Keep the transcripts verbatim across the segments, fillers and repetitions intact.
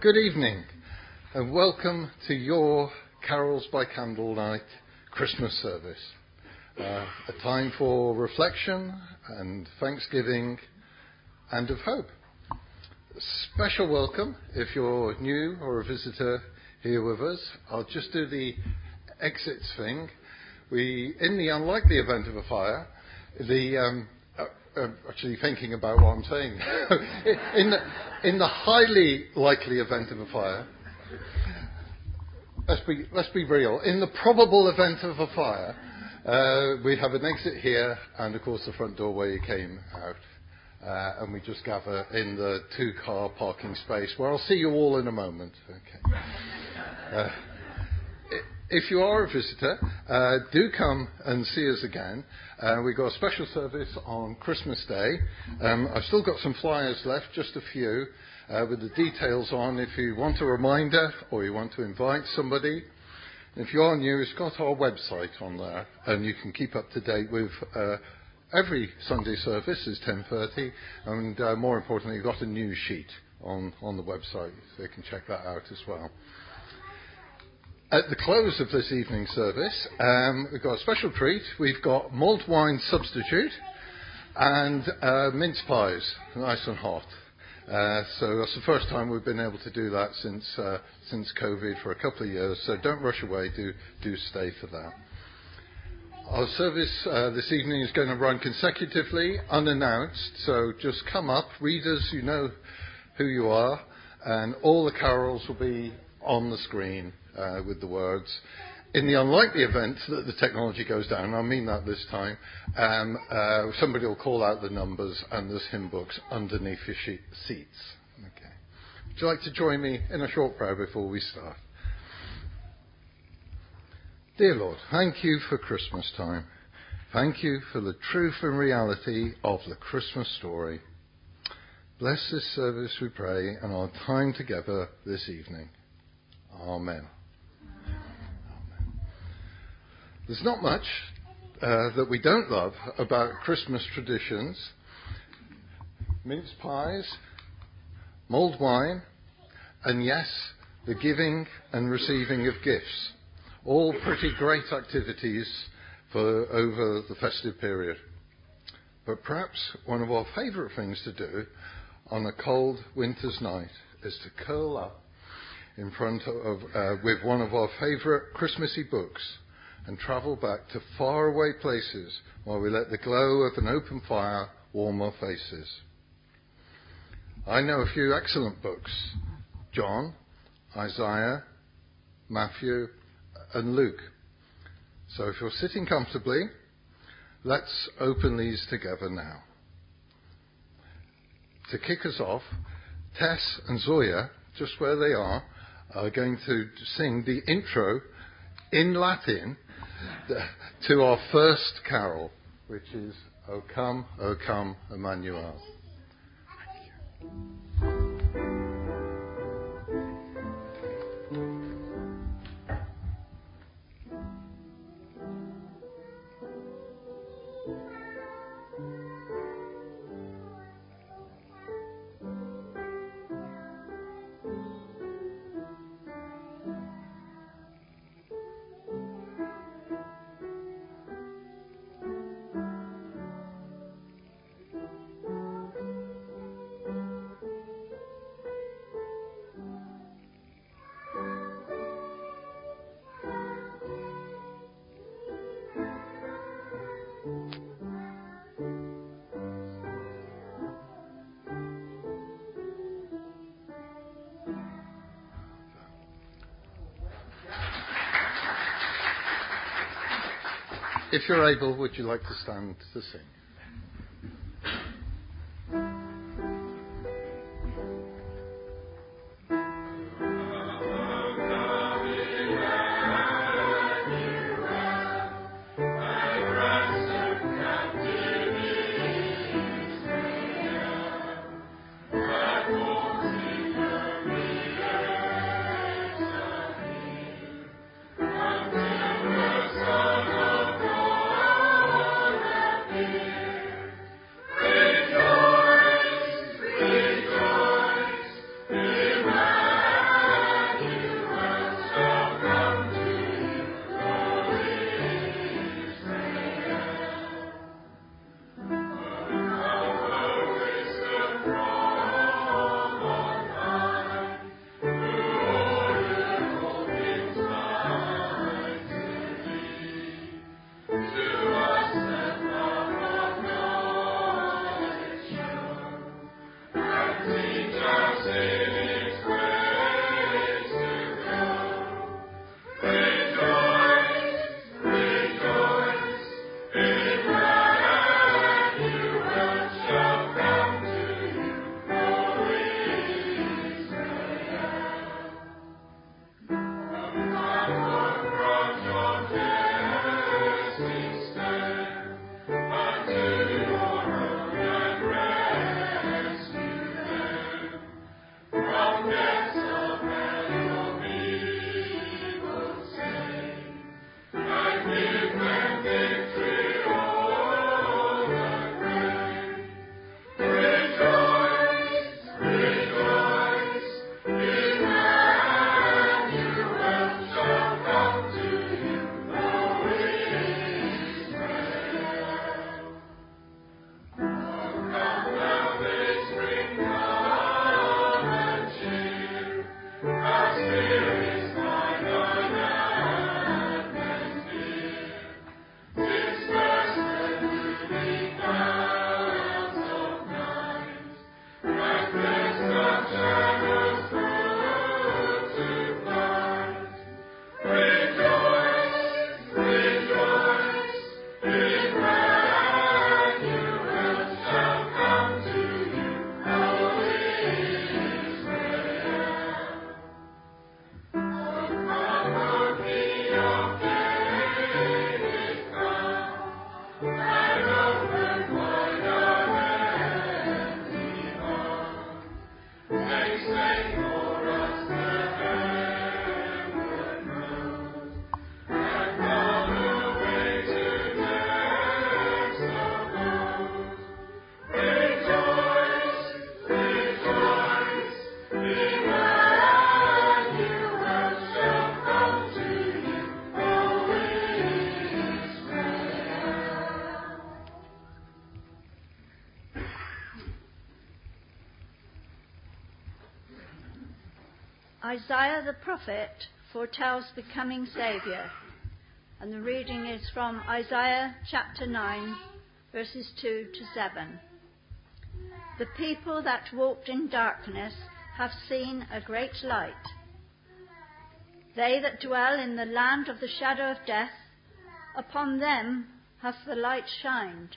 Good evening, and welcome to your Carols by Candlelight Christmas service. Uh, a time for reflection and thanksgiving and of hope. Special welcome if you're new or a visitor here with us. I'll just do the exits thing. We, in the unlikely event of a fire, the um, uh, uh, actually thinking about what I'm saying. in, the, in the highly likely event of a fire, let's be let's be real. In the probable event of a fire, uh, we have an exit here, and of course the front door where you came out. Uh, and we just gather in the two-car parking space, where I'll see you all in a moment. Okay. Uh, if you are a visitor, uh, do come and see us again. Uh, we've got a special service on Christmas Day. Um, I've still got some flyers left, just a few, uh, with the details on if you want a reminder or you want to invite somebody. If you are new, it's got our website on there, and you can keep up to date with uh, every Sunday service is ten thirty, and uh, more importantly, you've got a news sheet on, on the website, so you can check that out as well. At the close of this evening's service, um, we've got a special treat. We've got mulled wine substitute and uh, mince pies, nice and hot. Uh, so that's the first time we've been able to do that since uh, since COVID for a couple of years. So don't rush away. Do do stay for that. Our service uh, this evening is going to run consecutively, unannounced. So just come up, readers, you know who you are, and all the carols will be on the screen uh, with the words. In the unlikely event that the technology goes down, I mean that this time, um, uh, somebody will call out the numbers, and there's hymn books underneath your she- seats. Okay. Would you like to join me in a short prayer before we start? Dear Lord, thank you for Christmas time. Thank you for the truth and reality of the Christmas story. Bless this service, we pray, and our time together this evening. Amen. Amen. There's not much uh, that we don't love about Christmas traditions. Mince pies, mulled wine, and yes, the giving and receiving of gifts. All pretty great activities for over the festive period. But perhaps one of our favourite things to do on a cold winter's night is to curl up in front of uh, with one of our favourite Christmassy books and travel back to faraway places while we let the glow of an open fire warm our faces. I know a few excellent books: John, Isaiah, Matthew, and Luke. So if you're sitting comfortably, let's open these together now. To kick us off, Tess and Zoya, just where they are, are going to sing the intro in Latin to our first carol, which is O Come, O Come, Emmanuel. Thank you. If you're able, would you like to stand to sing? Until the Son of God appears. Isaiah the prophet foretells the coming Saviour, and the reading is from Isaiah chapter nine, verses two to seven. The people that walked in darkness have seen a great light. They that dwell in the land of the shadow of death, upon them hath the light shined.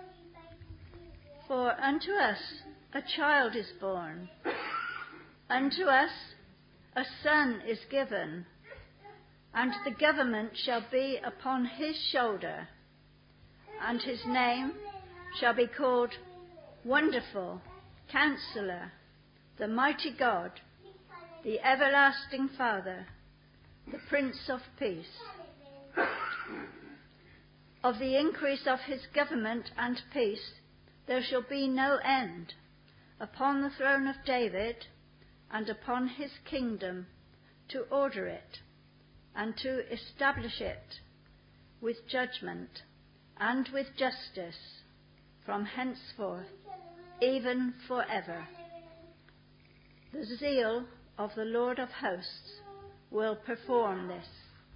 For unto us a child is born, unto us a son is given, and the government shall be upon his shoulder, and his name shall be called Wonderful, Counselor, the Mighty God, the Everlasting Father, the Prince of Peace. Of the increase of his government and peace there shall be no end, upon the throne of David and upon his kingdom, to order it and to establish it with judgment and with justice from henceforth, even forever. The zeal of the Lord of hosts will perform this.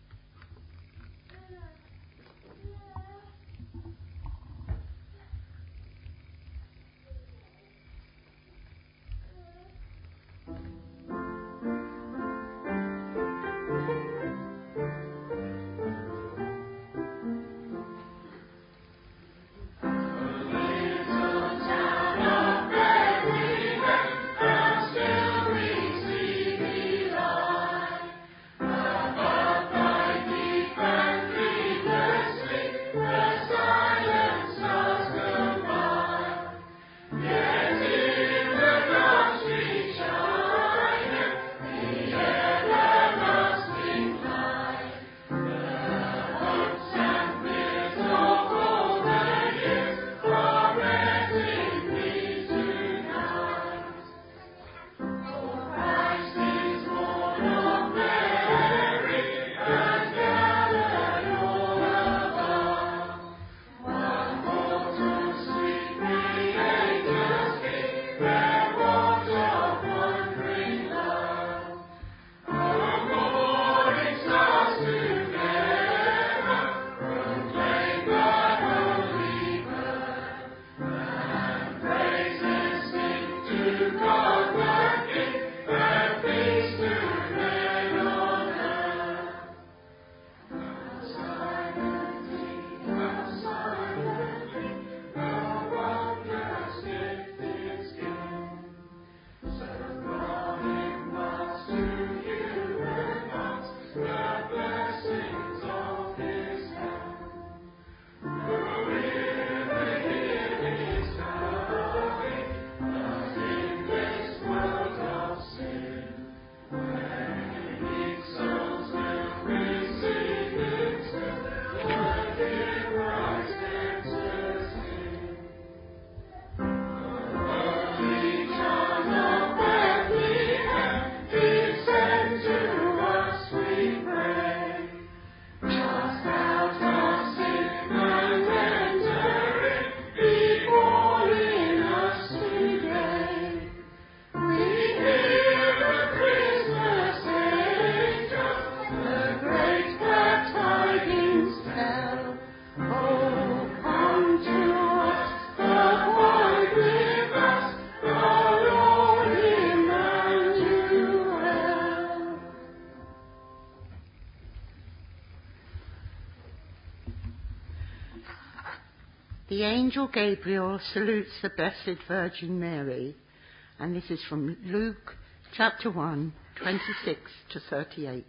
The angel Gabriel salutes the Blessed Virgin Mary, and this is from Luke chapter one, twenty-six to thirty-eight.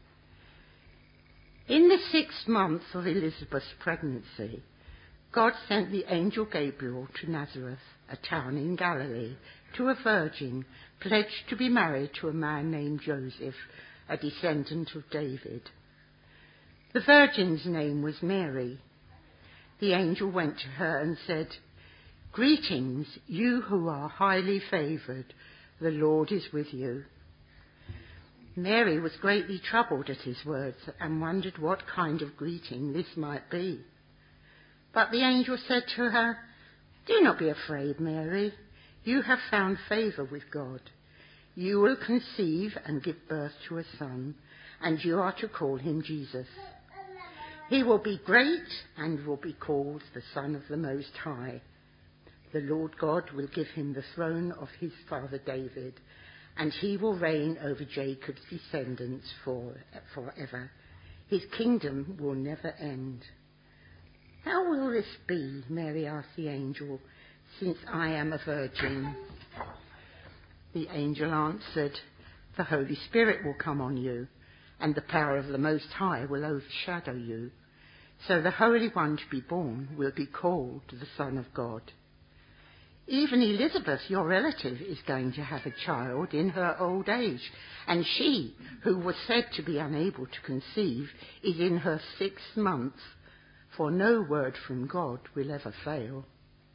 In the sixth month of Elizabeth's pregnancy, God sent the angel Gabriel to Nazareth, a town in Galilee, to a virgin pledged to be married to a man named Joseph, a descendant of David. The virgin's name was Mary. The angel went to her and said, "Greetings, you who are highly favoured, the Lord is with you." Mary was greatly troubled at his words and wondered what kind of greeting this might be. But the angel said to her, "Do not be afraid, Mary. You have found favour with God. You will conceive and give birth to a son, and you are to call him Jesus. He will be great and will be called the Son of the Most High. The Lord God will give him the throne of his father David, and he will reign over Jacob's descendants for, forever. His kingdom will never end. How will this be, Mary asked the angel, since I am a virgin? The angel answered, the Holy Spirit will come on you, and the power of the Most High will overshadow you. So the Holy One to be born will be called the Son of God. Even Elizabeth, your relative, is going to have a child in her old age, and she, who was said to be unable to conceive, is in her sixth month, for no word from God will ever fail.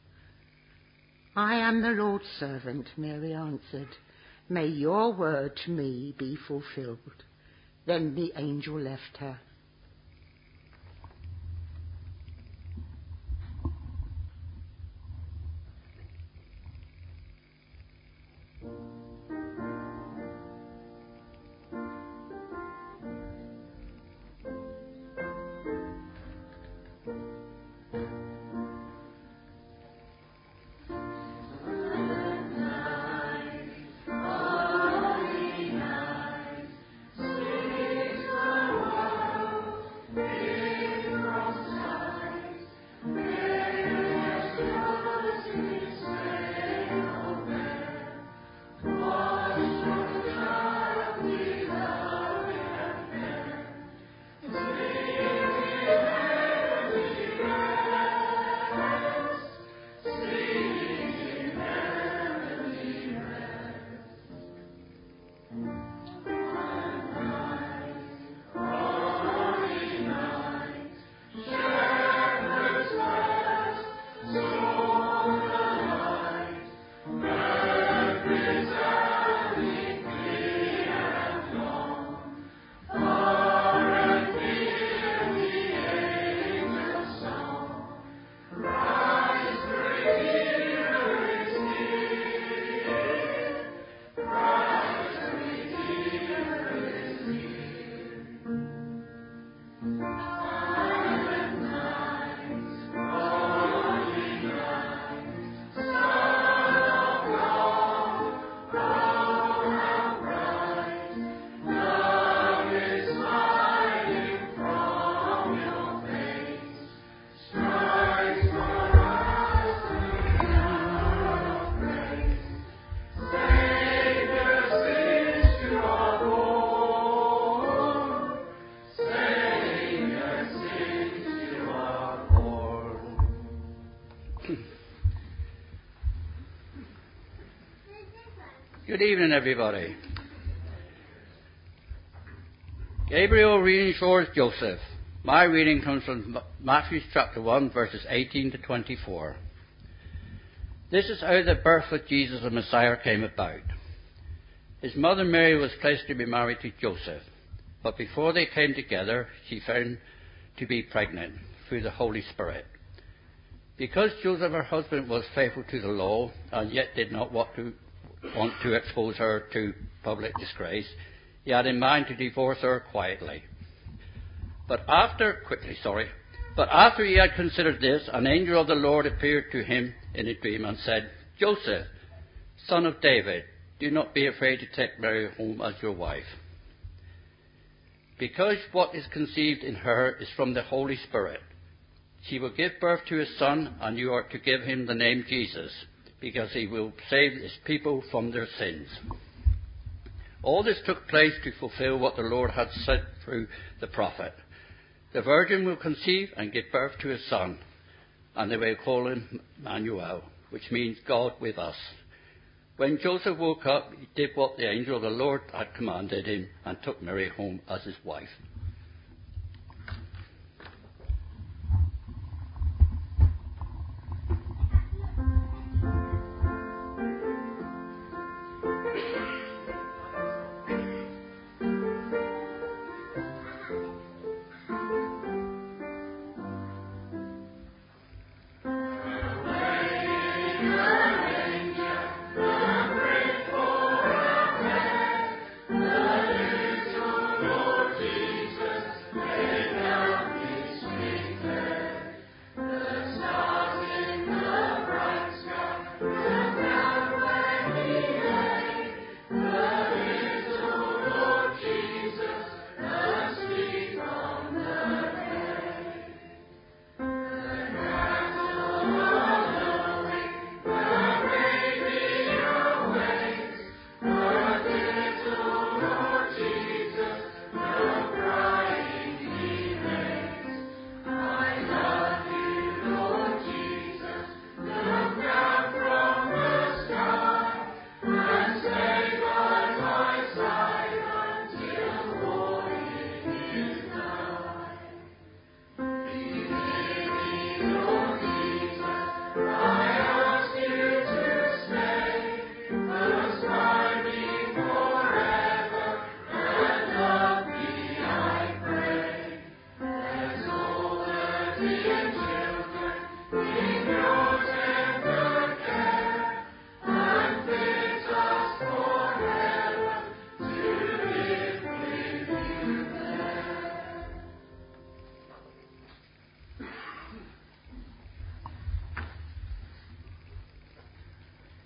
I am the Lord's servant, Mary answered. May your word to me be fulfilled. Then the angel left her. Good evening, everybody. Gabriel reassures Joseph. My reading comes from Matthew chapter one, verses eighteen to twenty-four. This is how the birth of Jesus the Messiah came about. His mother Mary was placed to be married to Joseph, but before they came together, she found to be pregnant through the Holy Spirit. Because Joseph, her husband, was faithful to the law and yet did not want to want to expose her to public disgrace, he had in mind to divorce her quietly. But after, quickly, sorry, but after he had considered this, an angel of the Lord appeared to him in a dream and said, Joseph, son of David, do not be afraid to take Mary home as your wife, because what is conceived in her is from the Holy Spirit. She will give birth to a son, and you are to give him the name Jesus, because he will save his people from their sins. All this took place to fulfill what the Lord had said through the prophet. The virgin will conceive and give birth to a son, and they will call him Emmanuel, which means God with us. When Joseph woke up, he did what the angel of the Lord had commanded him and took Mary home as his wife.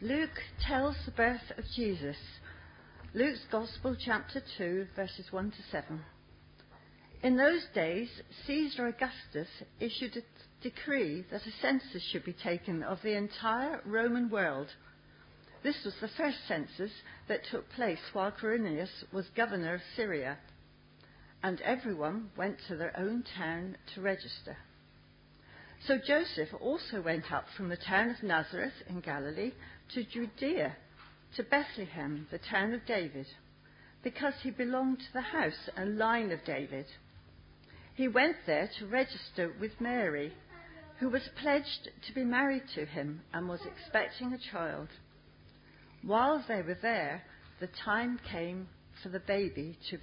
Luke tells the birth of Jesus. Luke's Gospel, chapter two, verses one to seven. In those days, Caesar Augustus issued a decree that a census should be taken of the entire Roman world. This was the first census that took place while Quirinius was governor of Syria, and everyone went to their own town to register. So Joseph also went up from the town of Nazareth in Galilee to Judea, to Bethlehem, the town of David, because he belonged to the house and line of David. He went there to register with Mary, who was pledged to be married to him and was expecting a child. While they were there, the time came for the baby to